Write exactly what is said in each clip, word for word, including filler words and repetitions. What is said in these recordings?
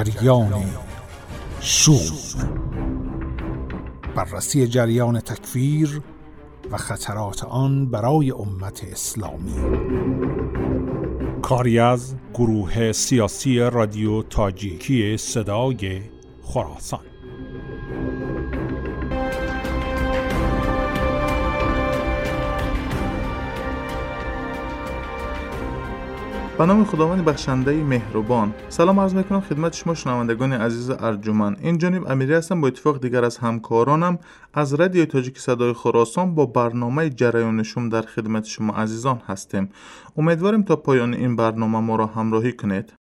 جریان شور، بررسی جریان تکفیر و خطرات آن برای امت اسلامی. کاری از گروه سیاسی رادیو تاجیکی صدای خراسان. به نام خداوند بخشنده مهربان. سلام عرض میکنم خدمت شما شنوندگان عزیز ارجمند. این جانب امیری هستم با اتفاق دیگر از همکارانم از رادیو تاجیک صدای خراسان با برنامه جریان شوم در خدمت شما عزیزان هستیم. امیدواریم تا پایان این برنامه ما را همراهی کنید.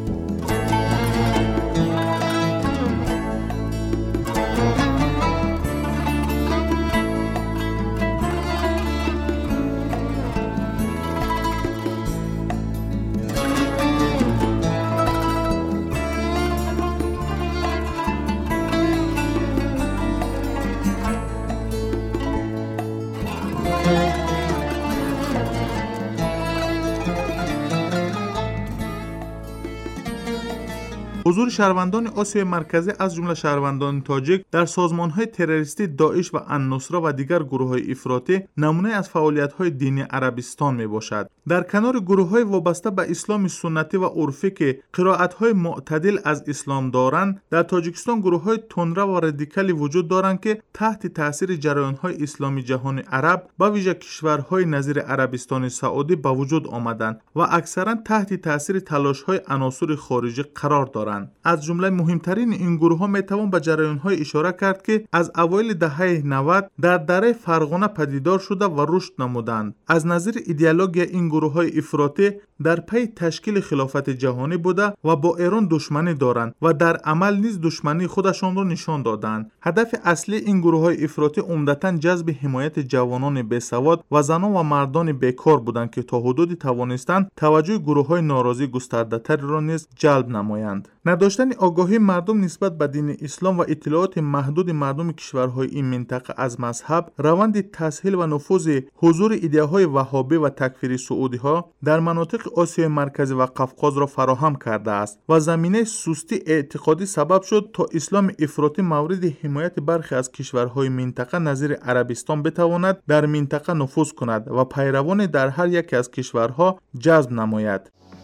حضور شهروندان آسیای مرکزی از جمله شهروندان تاجیک در سازمان‌های تروریستی داعش و النصره و دیگر گروه‌های افراطی نمونه از فعالیت‌های دینی عربستان میباشد. در کنار گروه‌های وابسته به اسلام سنتی و عرفی که قرائت‌های معتدل از اسلام دارند، در تاجیکستان گروه‌های تندرو و رادیکالی وجود دارند که تحت تاثیر جریان‌های اسلامی جهان عرب به ویژه کشورهای نظیر عربستان سعودی به وجود آمدند و اکثراً تحت تاثیر تلاش‌های عناصر خارجی قرار دارند. از جمله مهمترین این گروه ها می توان به جریان های اشاره کرد که از اوایل دهه نود در دره فرغانه پدیدار شده و رشد نمودند. از نظر ایدئولوژی این گروه های افراطی در پی تشکیل خلافت جهانی بوده و با ایران دشمنی دارند و در عمل نیز دشمنی خودشان را نشان دادند. هدف اصلی این گروه های افراطی عمدتاً جذب حمایت جوانان بیسواد و زنان و مردان بیکار بودند که تا حدودی توانستند توجه گروه های ناراضی گسترده‌تر را نیز جلب نمایند. نداشتن آگاهی مردم نسبت به دین اسلام و اطلاعات محدود مردم کشورهای این منطقه از مذهب، روند تسهیل و نفوذ حضور ایده‌های وهابی و تکفیری سعودی‌ها در مناطق آسیای مرکزی و قفقاز را فراهم کرده است و زمینه سستی اعتقادی سبب شد تا اسلام افراطی مورد حمایت برخی از کشورهای منطقه نظیر عربستان بتواند در منطقه نفوذ کند و پیروان در هر یک از کشورها جذب نماید.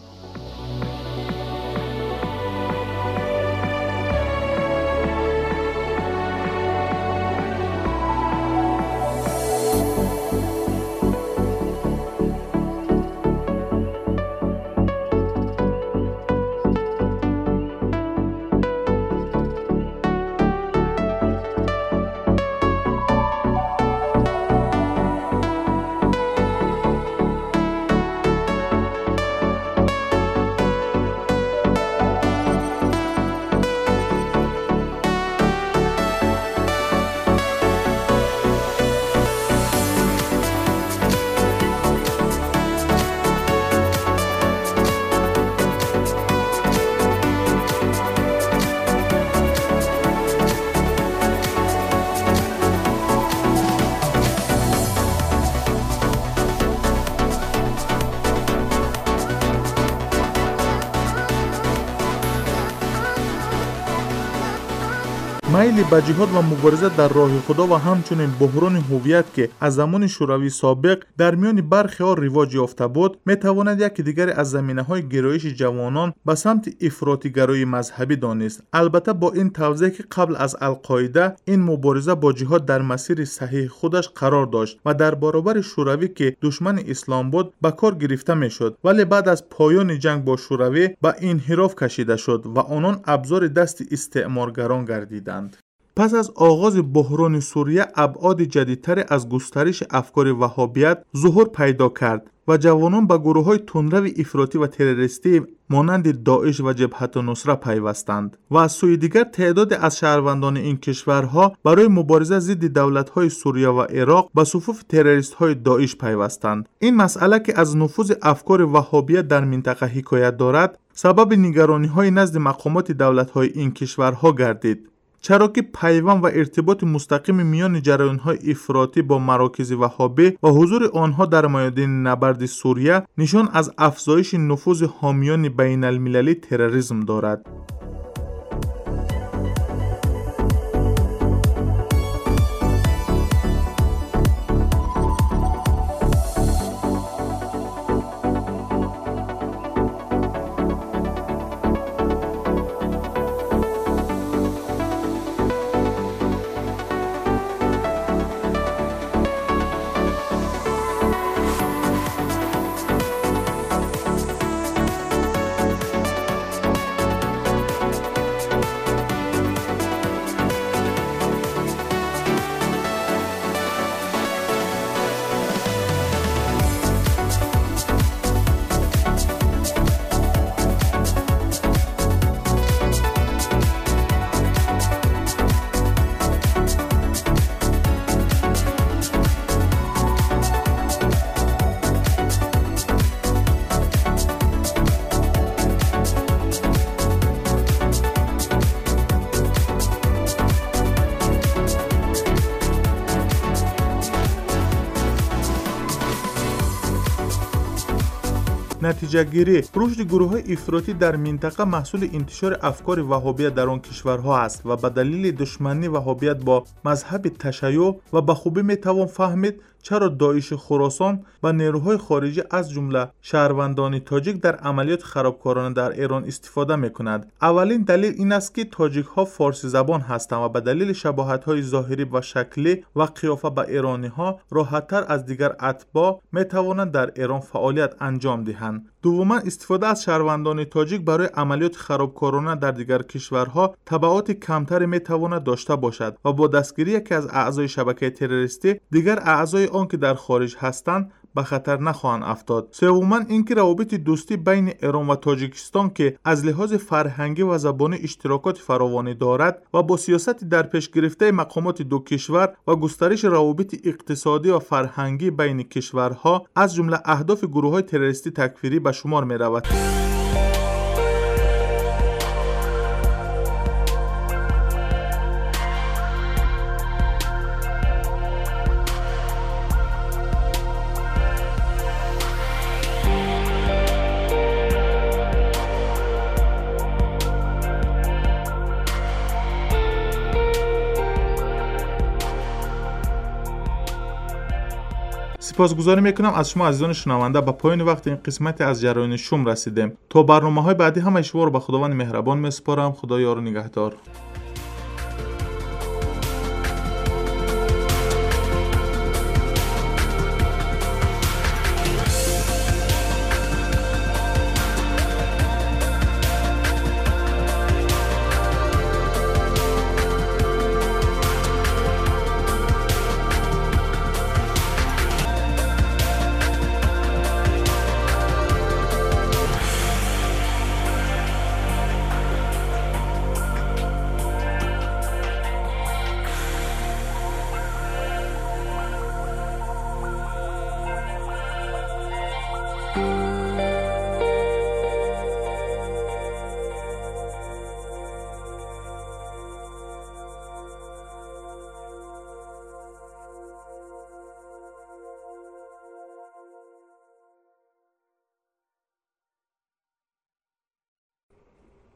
میل به جهاد و مبارزه در راه خدا و همچنین بحران هویت که از زمان شوروی سابق در میان برخی ها رواج یافته بود، میتواند یکی دیگر از زمینه‌های گرایش جوانان به سمت افراطی گرایی مذهبی دانست. البته با این توضیح که قبل از القاعده این مبارزه با جهاد در مسیر صحیح خودش قرار داشت و در برابر شوروی که دشمن اسلام بود به کار گرفته میشد، ولی بعد از پایان جنگ با شوروی به انحراف کشیده شد و آنان ابزار دست استعمارگران گردیدند. پس از آغاز بحران سوریه، ابعاد جدیدتر از گسترش افکار وهابیت ظهور پیدا کرد و جوانان به گروه‌های تندرو افراطی و تروریستی مانند داعش و جبهت النصره پیوستند و از سوی دیگر تعداد از شهروندان این کشورها برای مبارزه ضد دولت‌های سوریه و عراق به صفوف تروریست‌های داعش پیوستند. این مسئله که از نفوذ افکار وهابیت در منطقه حکایت دارد، سبب نگرانی‌های نزد مقامات دولت‌های این کشورها گردید. چرا که پیوند و ارتباط مستقیم میان جریان‌های افراطی با مراکز وهابی و حضور آنها در میادین نبرد سوریه نشان از افزایش نفوذ حامیان بین المللی تروریسم دارد. نتیجه گیری رشد گروه‌های افراطی در منطقه محصول انتشار افکار وهابیت در آن کشورها است و به دلیل دشمنی وهابیت با مذهب تشیع و به خوبی میتوان فهمید چرا داعش خراسان و نیروهای خارجی از جمله شهروندان تاجیک در عملیات خرابکارانه در ایران استفاده می‌کند. اولین دلیل این است که تاجیک‌ها فارسی زبان هستند و به دلیل شباهت‌های ظاهری و شکلی و قیافه به ایرانی‌ها راحت‌تر از دیگر اتباع می‌توانند در ایران فعالیت انجام دهند. دوما استفاده از شهروندان تاجیک برای عملیات خرابکارانه در دیگر کشورها تبعات کمتری می‌تواند داشته باشد و با دستگیری یکی از اعضای شبکه تروریستی دیگر اعضای آن که در خارج هستند به خطر نخواهند افتاد. سوما اینکه روابط دوستی بین ایران و تاجیکستان که از لحاظ فرهنگی و زبانی اشتراکات فراوانی دارد و با سیاست در پیش گرفته مقامات دو کشور و گسترش روابط اقتصادی و فرهنگی بین کشورها از جمله اهداف گروه‌های تروریستی تکفیری به شمار می‌رود. سپاسگزاری میکنم از شما عزیزان شنونده. به پایان وقت این قسمت از جراین شوم رسیدیم. تا برنامه‌های بعدی همه شما رو به خداوند مهربان میسپارم. خدا یار و نگهدار.